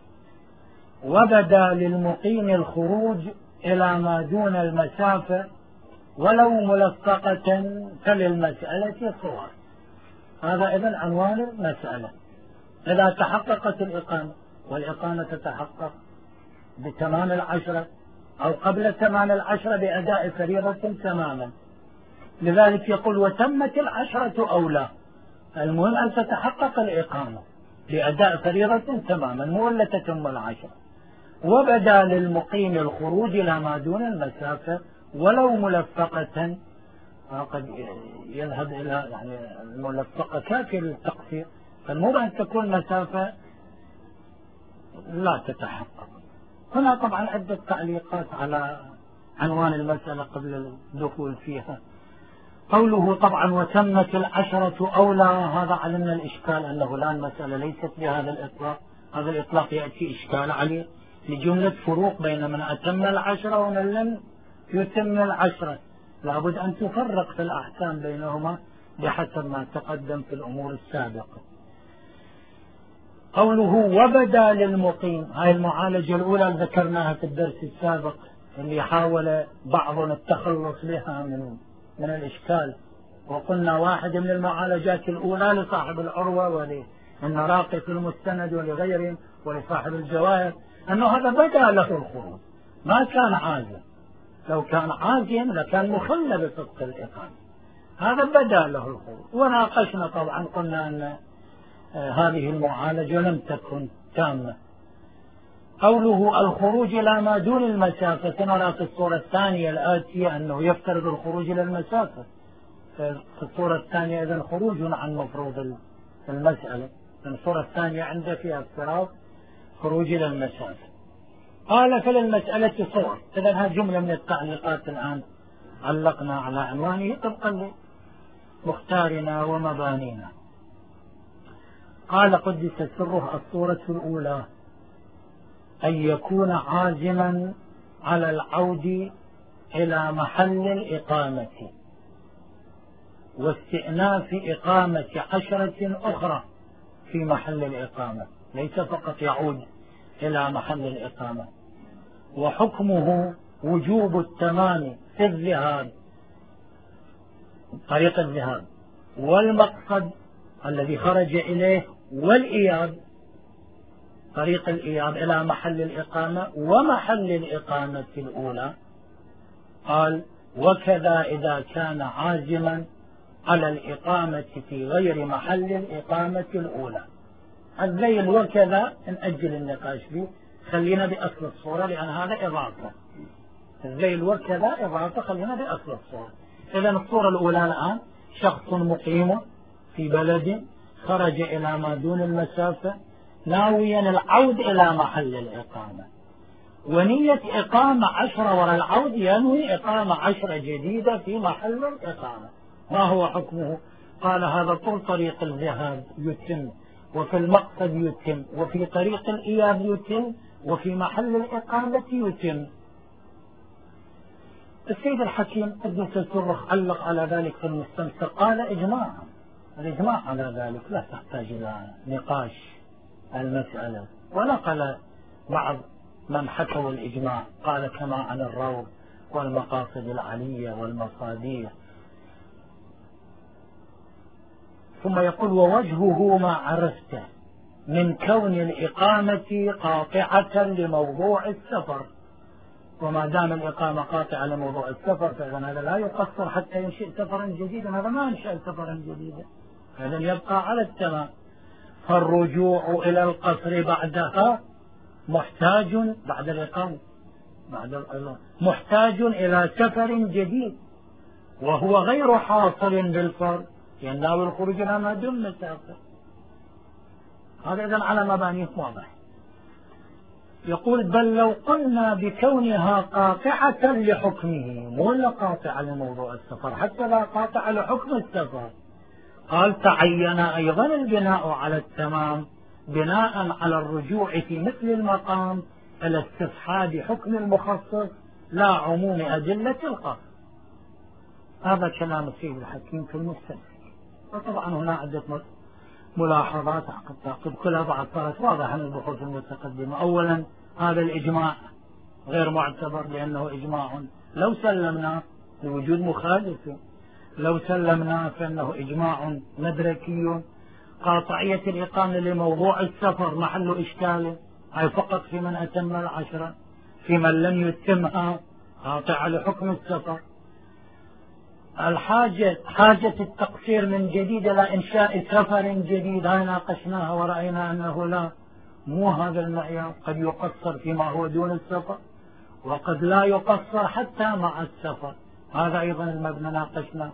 وبدا للمقيم الخروج إلى ما دون المسافة ولو ملصقة فللمسألة صور. هذا إذن عنوان المسألة. إذا تحققت الإقامة، والإقامة تتحقق بتمام 10 أو قبل تمام 10 بأداء فريضة تماما، لذلك يقول وتمت العشرة أو لا، المهم أن تتحقق الإقامة لأداء فريضة تماما، مو إلا تتم العشرة. وبدا للمقيم الخروج إلى ما دون المسافة ولو ملفقة، قد يذهب إلى يعني الملفقة كافية للتقصير، فالمهم أن تكون مسافة لا تتحقق. هنا طبعا عدة تعليقات على عنوان المسألة قبل الدخول فيها. قوله طبعا وتمت العشرة أولى، هذا علمنا الإشكال أنه لا، المسألة ليست بهذا الإطلاق، هذا الإطلاق يأتي إشكال عليه لجملة فروق بين من أتم العشرة ومن لم يتم العشرة، لابد أن تفرق في الأحكام بينهما بحسب ما تقدم في الأمور السابقة. قوله وبدا للمقيم، هاي المعالجة الأولى ذكرناها في الدرس السابق اللي حاول بعضنا التخلص بها من الإشكال، وقلنا واحد من المعالجات الأولى لصاحب العروة ولأن راقي في المستند ولغيرهم ولصاحب الجواهر أنه هذا بدا له الخروج، ما كان عازم، لو كان عازم لكان مخلى بصدق الإقامة، هذا بدا له الخروج. وناقشنا طبعا قلنا أن هذه المعالجة لم تكن تامة. قوله الخروج إلى ما دون المسافة، نرى في الصورة الثانية الآتية أنه يفترض الخروج إلى المسافة، في الصورة الثانية إذن خروج عن مفروض المسألة، الصورة الثانية عنده فيها افتراض خروج إلى المسافة. قال فللمسألة صور، إذن هذه جملة من التعليقات الآن علقنا على عنوانه طبقا لمختارنا ومبانينا. قال قدس سره الصورة الأولى أن يكون عازما على العود إلى محل الإقامة واستئناف إقامة عشرة أخرى في محل الإقامة، ليس فقط يعود إلى محل الإقامة. وحكمه وجوب التمام في الذهاب، طريق الذهاب والمقصد الذي خرج إليه، والإياب، طريق الإياب إلى محل الإقامة ومحل الإقامة الأولى. قال وكذا إذا كان عازما على الإقامة في غير محل الإقامة الأولى. الذيل وكذا نأجل النقاش فيه، خلينا بأصل الصورة لأن هذا إضافة، الذيل وكذا إضافة، خلينا بأصل الصورة. إذن الصورة الأولى الآن شخص مقيم في بلد خرج إلى ما دون المسافة ناويا العود إلى محل الإقامة، ونية إقامة 10 وراء العود ينوي إقامة 10 جديدة في محل الإقامة. ما هو حكمه؟ قال هذا طول طريق الذهاب يتم، وفي المقصد يتم، وفي طريق الإياب يتم، وفي محل الإقامة يتم. السيد الحكيم قدس سره علق على ذلك في المستمسك، قال إجماع، الإجماع على ذلك لا تحتاج إلى نقاش المسألة. ونقل بعض من حكوا الإجماع، قال كما عن الروض والمقاصد العلية والمصادية. ثم يقول ووجهه ما عرفته من كون الإقامة قاطعة لموضوع السفر، وما دام الإقامة قاطعة لموضوع السفر فإذن هذا لا يقصر حتى ينشئ سفرا جديدا، هذا ما ينشأ سفرا جديدا، هذا يبقى على التمام. فالرجوع إلى القصر بعدها محتاج بعد الإقامة محتاج إلى سفر جديد، وهو غير حاصل بالفرض يناوي الخروج إلى ما دون مسافة. هذا إذن على مبانيه واضح. يقول بل لو قلنا بكونها قاطعة لحكمه، مو إلا قاطعة لموضوع السفر، حتى لا قاطعة لحكم السفر. قال تعين أيضا البناء على التمام بناء على الرجوع في مثل المقام إلى استصحاب حكم المخصص لا عموم أدلة القصر. هذا كلام السيد الحكيم في المستمسك. وطبعا هنا عدة ملاحظات تعقب كلها بعد صارت واضحة من البحوث المتقدمة. أولا هذا الإجماع غير معتبر لأنه إجماع لو سلمنا لوجود مخالف، لو سلمنا فإنه إجماع مدركي. قاطعية الإقامة لموضوع السفر محل إشكال، أي فقط في من أتم العشرة، في من لم يتمها قاطعة لحكم السفر. حاجة التقصير من جديد إلى إنشاء سفر جديد، هاي ناقشناها ورأينا أنه لا، مو هذا المعيار. قد يقصر فيما هو دون السفر، وقد لا يقصر حتى مع السفر، هذا أيضا المبنى ناقشنا.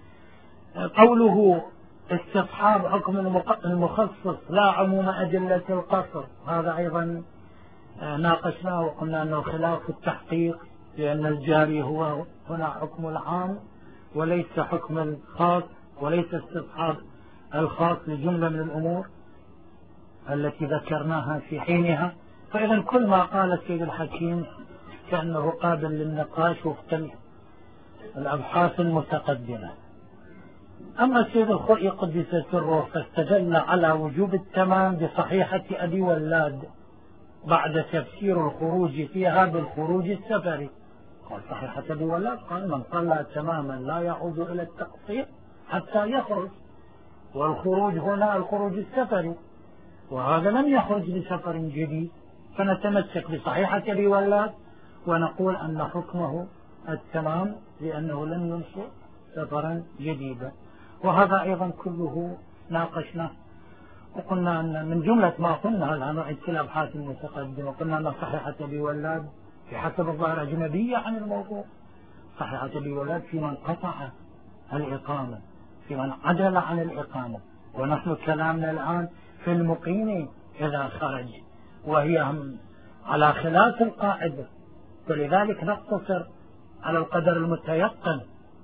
قوله استصحاب حكم المخصص لا عموم أدلة القصر، هذا أيضا ناقشناه وقلنا أنه خلاف التحقيق، لأن الجاري هو هنا حكم العام وليس حكم الخاص، وليس استصحاب الخاص لجملة من الأمور التي ذكرناها في حينها. فإذا كل ما قال السيد الحكيم كأنه قابل للنقاش وفق الأبحاث المتقدمة. أما السيد الخوئي قدس سره فاستدل على وجوب التمام بصحيحة أبي ولاد بعد تفسير الخروج فيها بالخروج السفري. قال صحيحة أبي ولاد، قال من صلى تماما لا يعود إلى التقصير حتى يخرج، والخروج هنا الخروج السفري، وهذا لم يخرج بسفر جديد، فنتمسك بصحيحة أبي ولاد ونقول أن حكمه التمام لأنه لم ينشئ سفرا جديدا. وهذا أيضا كله ناقشناه، وقلنا أن من جملة ما قلنا الآن نعيد في الأبحاث المتقدمة، قلنا أن صحيحة أبي ولاد بحسب الظاهر أجنبية عن الموضوع. صحيحة أبي ولاد في من قطع الإقامة، في من عدل عن الإقامة، ونحن كلامنا الآن في المقيم إذا خرج، وهي على خلاف القاعدة، ولذلك نقتصر على القدر المتيقن.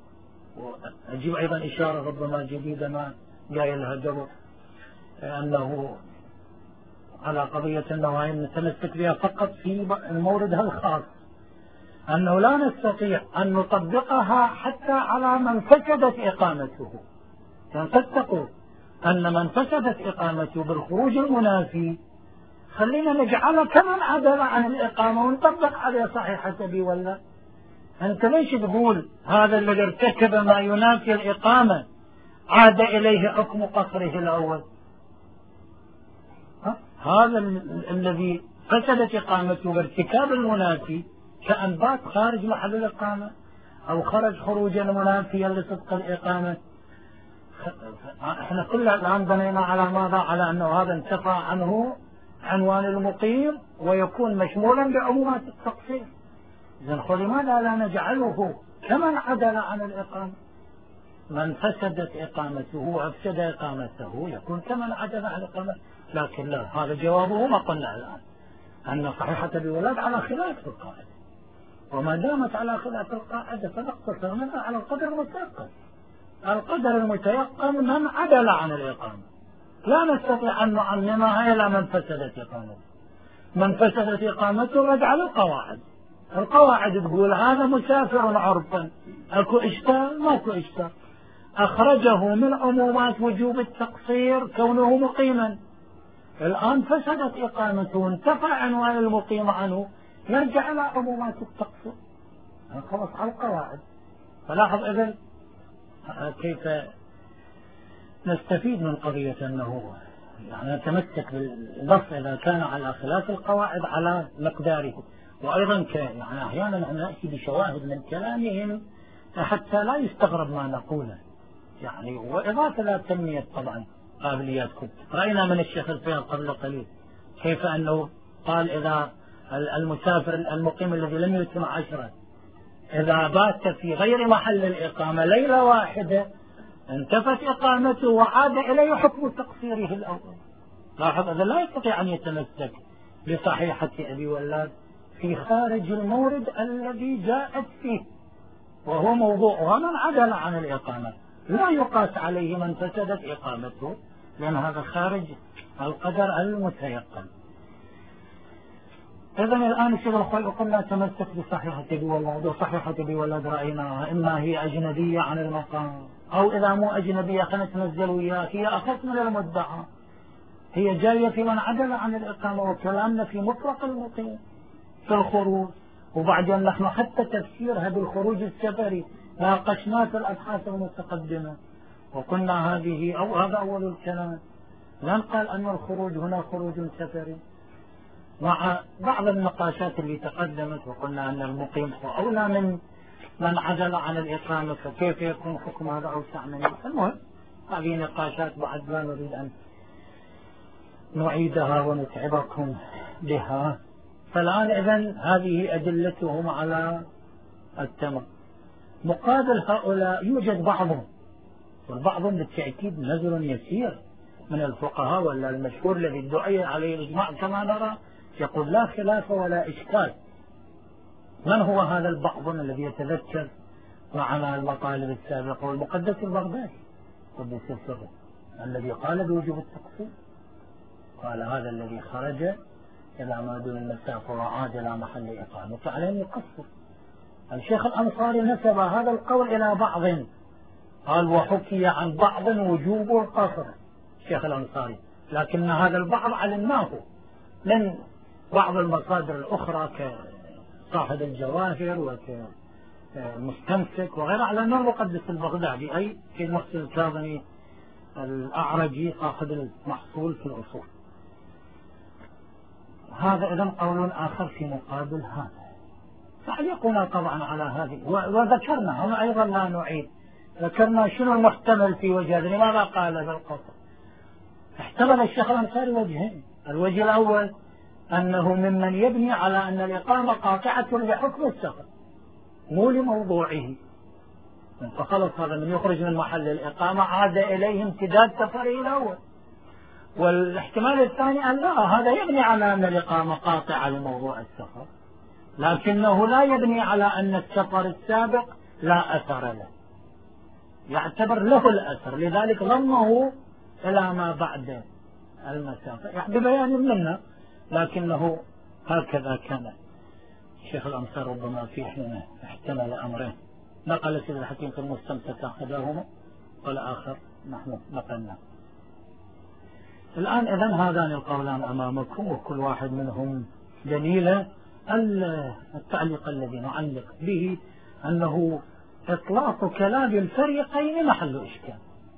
وأجيب أيضا إشارة ربما جديدة ما جاي لها قبل، أنه على قضية أنه نتمسك بها فقط في موردها الخاص، أنه لا نستطيع أن نطبقها حتى على من فسدت إقامته. يعني قد تقول أن من فسدت إقامته بالخروج المنافي خلينا نجعله كمن عدل عن الإقامة ونطبق عليه صحيحة أبي ولا. أنت ليش تقول هذا الذي ارتكب ما ينافي الإقامة عاد إليه حكم قصره الأول؟ هذا الذي فسدت إقامته بارتكاب المنافي كأن بات خارج محل الإقامة أو خرج خروجا منافيا لصدق الإقامة. احنا كل الآن بنينا على ماذا؟ على أنه هذا انتفى عنه عنوان المقيم ويكون مشمولا بعمومات التقصير. إذن لماذا لا نجعله كمن عدل عن الإقامة؟ من فسدت إقامته وأفسد إقامته يكون كمن عدل عن الإقامة. لكن لا، هذا جوابه ما قلنا الآن، أن صحيحة الولاد على خلاف القاعدة، وما دامت على خلاف القاعدة فنقتصر منها على القدر المتيقن. القدر المتيقن من عدل عن الإقامة، لا نستطيع أن نعممها إلى من فسدت إقامته. من فسدت إقامته رجع للقواعد. القواعد تقول هذا مسافر عرفا، أكو إشكال؟ ماكو إشكال. أخرجه من عمومات وجوب التقصير كونه مقيما. الآن فسدت إقامته وانتفى عنوان المقيم عنه، يرجع إلى عمومات التقصير، خلاص على القواعد. فلاحظ إذن كيف نستفيد من قضية أنه يعني نتمسك بالنص إذا كان على خلاف القواعد على مقداره. وأيضا يعني أحيانا نأتي بشواهد من كلامهم حتى لا يستغرب ما نقوله، يعني وإضافة لا تنمية طبعا قابلياتكم. رأينا من الشيخ الفيض قبل قليل كيف أنه قال إذا المسافر المقيم الذي لم يتم 10 إذا بات في غير محل الإقامة ليلة واحدة انتفت إقامته وعاد إليه حكم تقصيره الأول. لاحظ هذا لا يستطيع أن يتمسك بصحيحة أبي ولاد في خارج المورد الذي جاءت فيه، وهو موضوعها من عدل عن الإقامة، لا يقاس عليه من فسدت إقامته، لأن هذا خارج القدر المتيقن. إذن الآن الشيخ الخوئي قلنا تمسك بصحيحة أبي ولاد، وصحيحة أبي ولاد رأيناها إما هي أجنبية عن المقام، أو إذا مو أجنبية خلينا نتنزل وياها هي أخف من المدعى، هي جاية في من عدل عن الإقامة، وكلامنا في مطلق المقيم في الخروج. وبعدين نحن حتى تفسيرها بالخروج السفري ناقشناه في الأبحاث المتقدمة، وقلنا هذه أو هذا أول الكلام، لا نقال أن الخروج هنا خروج سفري، مع بعض النقاشات اللي تقدمت، وقلنا أن المقيم هو أولى من من عدل عن الإقامة فكيف يكون حكم هذا أوسع منه؟ المهم هذه نقاشات بعد لا نريد أن نعيدها ونتعبكم بها. فالآن إذن هذه أدلتهم على التمام. مقابل هؤلاء يوجد بعضهم، والبعض بالتأكيد نزل يسير من الفقهاء، ولا المشهور الذي ادعي عليه الإجماع كما نرى يقول لا خلاف ولا إشكال. من هو هذا البعض الذي يتذكر معنا المطالب السابقة؟ والمقدس البغدادي قدس سره الذي قال بوجوب التقسيم، قال هذا الذي خرج إلى ما دون المسافة وعاد إلى محل إقامته عليه يقصر. الشيخ الأنصاري نسب هذا القول إلى بعض، قال وحكي عن بعض وجوب القصر الشيخ الأنصاري، لكن هذا البعض علمناه من بعض المصادر الأخرى كصاحب الجواهر وكمستمسك وغيره، على أنه المقدس البغدادي أي في المحسن الكاظمي الأعرجي صاحب المحصول في الأصول. هذا إذن قول آخر في مقابل هذا. تعليقنا طبعا على هذه، وذكرنا هنا أيضا لا نعيد، ذكرنا شنو المحتمل في وجه هذا، لماذا قال بالقصر؟ احتمل الشيخ الأنصاري وجهين. الوجه الأول أنه ممن يبني على أن الإقامة قاطعة لحكم السفر مو لموضوعه، فخلص هذا من يخرج من محل الإقامة عاد إليه امتداد سفره الأول. والاحتمال الثاني أن لا، هذا يبني على أن الإقامة قاطعة لموضوع السفر، لكنه لا يبني على أن السفر السابق لا أثر له، يعتبر له الأثر، لذلك ضمه إلى ما بعد المسافة يعني ببيان منا، لكنه هكذا كان الشيخ الأنصار ربما في حين احتمل أمرين، نقل سيد الحكيم في المستمسك أحدهما والآخر نحن نقلنا. الآن إذن هذان القولان أمامكم وكل واحد منهم دليل. التعليق الذي نعلق به أنه إطلاق كلام الفريقين محل إشكال،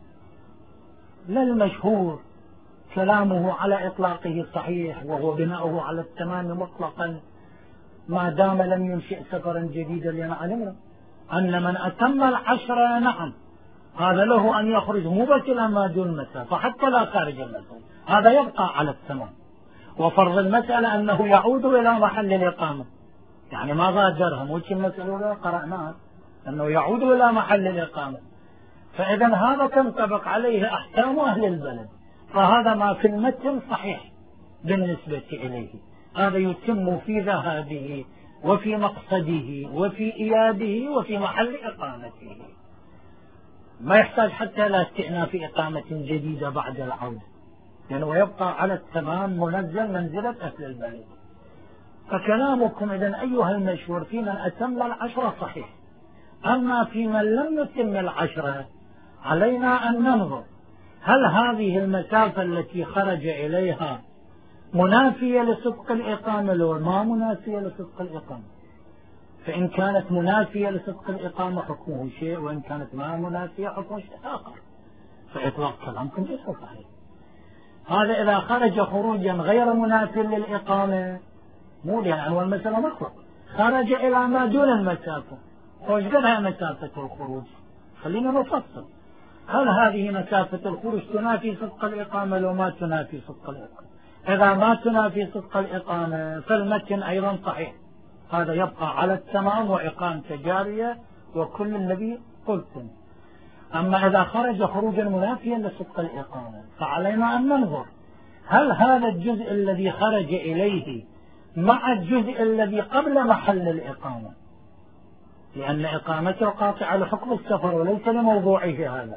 لا المشهور كلامه على إطلاقه صحيح وهو بناؤه على التمام مطلقا ما دام لم ينشئ سفرا جديدا، لأن علمنا أن من أتم 10 نعم هذا له أن يخرج مو بس إلى ما دون المسافة حتى لا خارج المسافة، هذا يبقى على التمام. وفرض المسألة أنه يعود إلى محل الإقامة، يعني ما غادرها، مو شيء المسألة قرأناها أنه يعود إلى محل الإقامة، فإذا هذا تنطبق عليه أحكام أهل البلد، فهذا ما في المتن صحيح بالنسبة إليه، هذا يتم في ذهابه وفي مقصده وفي إيابه وفي محل إقامته، ما يحتاج حتى لا استئناف إقامة جديدة بعد العودة، يعني ويبقى على التمام منزل منزلة أهل البلد. فكلامكم إذن أيها المشهور في من أتم 10 صحيح، أما في من لم يتم 10 علينا أن ننظر هل هذه المسافة التي خرج إليها منافية لصدق الإقامة لو ما منافية لصدق الإقامة. فإن كانت منافية لصدق الإقامة حكمه شيء، وإن كانت ما منافية حكمه شيء آخر، فإطلاق كلامكم ليس صحيح. هذا إذا خرج خروجا غير منافي للإقامة مو لأن هو المسألة مطلق، خرج إلى ما دون المسافة، وش قدها مسافة الخروج؟ خلينا نفصل، هل هذه مسافة الخروج تنافي صدق الإقامة لو ما تنافي صدق الإقامة؟ إذا ما تنافي صدق الإقامة فالمتن أيضا صحيح، هذا يبقى على التمام وإقامة جارية وكل الذي قلتم. أما إذا خرج خروجا منافيا لصدق الإقامة فعلينا أن ننظر هل هذا الجزء الذي خرج إليه مع الجزء الذي قبل محل الإقامة، لأن إقامته قاطعة لحكم السفر وليس لموضوعه هذا.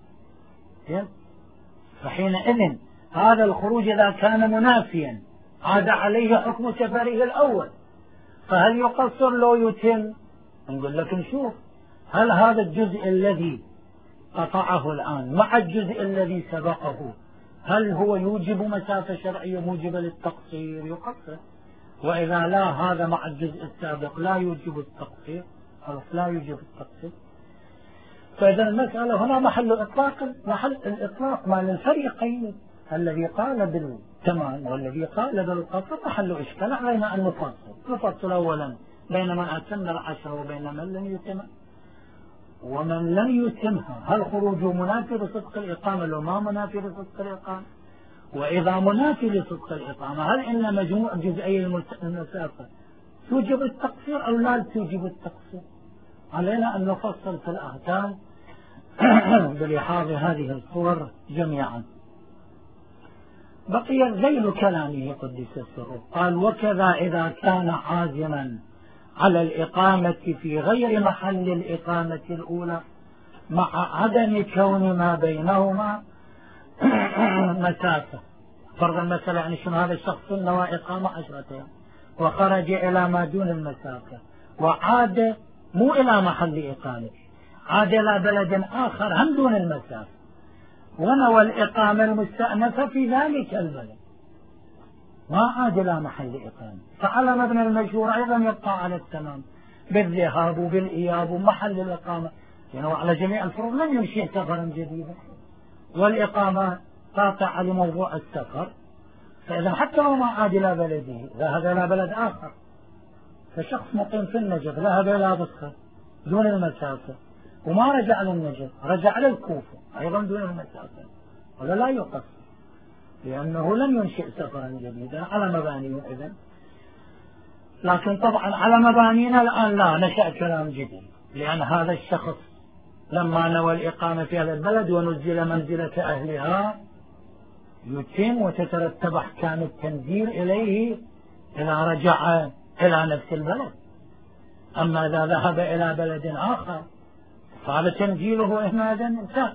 فحينئذ هذا الخروج إذا كان منافيا عاد عليه حكم سفره الأول، فهل يقصر لو يتم؟ نقول لك نشوف هل هذا الجزء الذي قطعه الآن مع الجزء الذي سبقه هل هو يوجب مسافة شرعية موجبة للتقصير؟ يقصر. وإذا لا، هذا مع الجزء السابق لا يوجب التقصير، خلاص لا يوجب التقصير. فإذا المسألة هنا محل الإطلاق مع الفريقين، الذي قال بالتمام والذي قال بالقصر محل إشكال، علينا أن نفصل أولا بين من أتم العشر وبين من لم يتم. ومن لم يتمها هل خروجه منافي لصدق الإقامة لو ما منافي لصدق الإقامة؟ وإذا منافي لصدق الإقامة هل إن مجموع جزئي المسافة توجب التقصير أو لا توجب التقصير؟ علينا أن نفصل في الأحكام بلحاظ هذه الصور جميعا. بقي ذيل كلامه قدس سره، قال: وكذا إذا كان عازما على الإقامة في غير محل الإقامة الأولى مع عدم كون ما بينهما مسافة. فرض المسألة يعني شنو؟ هذا الشخص نوى إقامة 10 أيام وخرج إلى ما دون المسافة وعاد مو إلى محل إقامة، عاد إلى بلد آخر هم دون المسافة ونوى الإقامة المستأنفة في ذلك البلد، ما عاد إلى محل إقامة، فعلى مبنى المشهور أيضا يبقى على التمام بالذهاب وبالإياب ومحل الإقامة، يعني على جميع الفروض لم ينشئ سفرا جديدا، والإقامة قاطعة لموضوع السفر، فإذا حتى لو ما عاد إلى بلده ذهب إلى بلد آخر، فشخص مقيم في النجف ذهب إلى بصرة دون المسافة وما رجع للنجف، رجع للكوفة أيضا دون المسافة، ولا لا يقص لأنه لم ينشئ سفرا جديدا على مبانيه إذن. لكن طبعا على مبانينا الآن لا نشأ كلام جديد، لأن هذا الشخص لما نوى الإقامة في هذا البلد ونزل منزلة أهلها يتم وتترتب أحكام التنزيل إليه إذا رجع إلى نفس البلد. أما إذا ذهب إلى بلد آخر فهذا تنزيله إهمادا انتهى،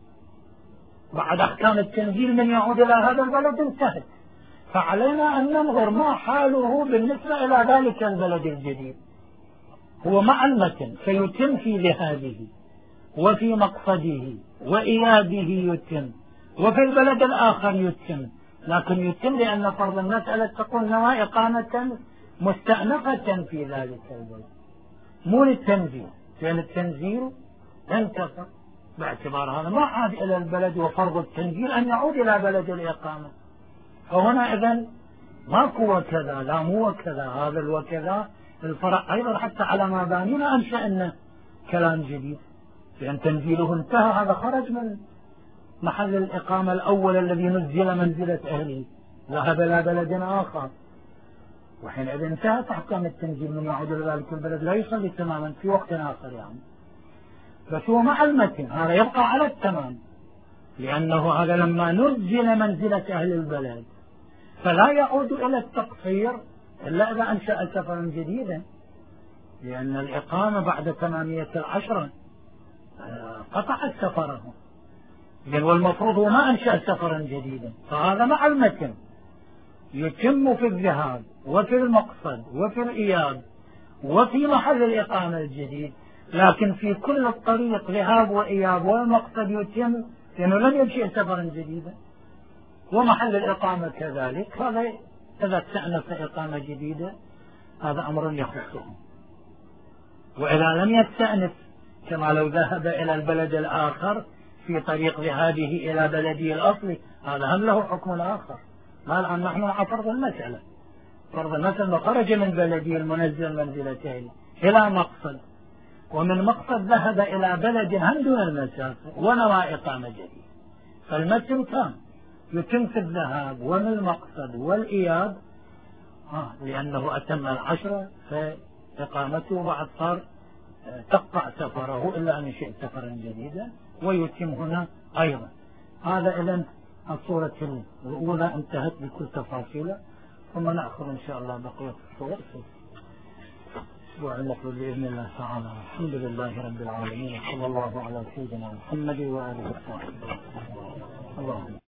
بعد أحكام التنزيل من يعود إلى هذا البلد انتهت، فعلينا أن ننظر ما حاله بالنسبة إلى ذلك البلد الجديد. هو مع المتن فيتم في ذهابه وفي مقصده وإيابه يتم، وفي البلد الآخر يتم، لكن يتم لأن فرض المسألة تقول نوى إقامة مستأنفة في ذلك البلد مو للتنزيل، لأن التنزيل انتفى باعتبار هذا ما عاد إلى البلد، وفرض التنزيل أن يعود إلى بلد الإقامة. فهنا إذن ماكو وكذا، لا مو وكذا، هذا الوكذا الفرع أيضا حتى على ما بانينا أنشأنا كلام جديد، لأن تنزيله انتهى، هذا خرج من محل الإقامة الأول الذي نزل منزلة أهله ذهب إلى بلد آخر، وحينئذ انتهت أحكام التنزيل من يعود إلى ذلك البلد لا يصلي تماما في وقت آخر يعني. بس هو مع المتن هذا يبقى على التمام، لأنه هذا لما نزل منزلة أهل البلد فلا يعود إلى التقصير إلا إذا أنشأ سفرا جديدا، لأن الإقامة بعد 18 قطعت سفره، والمفروض هو ما أنشأ سفرا جديدا، فهذا مع المتن يتم في الذهاب وفي المقصد وفي الإياب وفي محل الإقامة الجديد، لكن في كل الطريق ذهاب وإياب والمقصد يتم لأنه لم ينشئ سفرا جديدا، ومحل الإقامة كذلك، هذا إذا استأنف إقامة جديدة هذا أمر يخصه. وإذا لم يستأنف كما لو ذهب إلى البلد الآخر في طريق ذهابه إلى بلده الأصلي هذا هم له حكم آخر. ما الآن نحن مع فرض المسألة، فرض المسألة خرج من بلده المنزل منزلتين إلى مقصد، ومن مقصد ذهب إلى بلد هم دون المسافة ونوى إقامة جديدة، فالمتن كان يتم في الذهاب ومن المقصد والإياب لأنه أتم 10 فإقامته بعد صار تقطع سفره إلا أن يشئ سفرا جديدا ويتم هنا أيضا. هذا إذن الصورة الأولى انتهت بكل تفاصيلها، ثم نأخذ إن شاء الله بقية الصور في الأسبوع المقبل بإذن الله تعالى. الحمد لله رب العالمين، صلى الله على سيدنا محمد وآله وصحبه. اللهم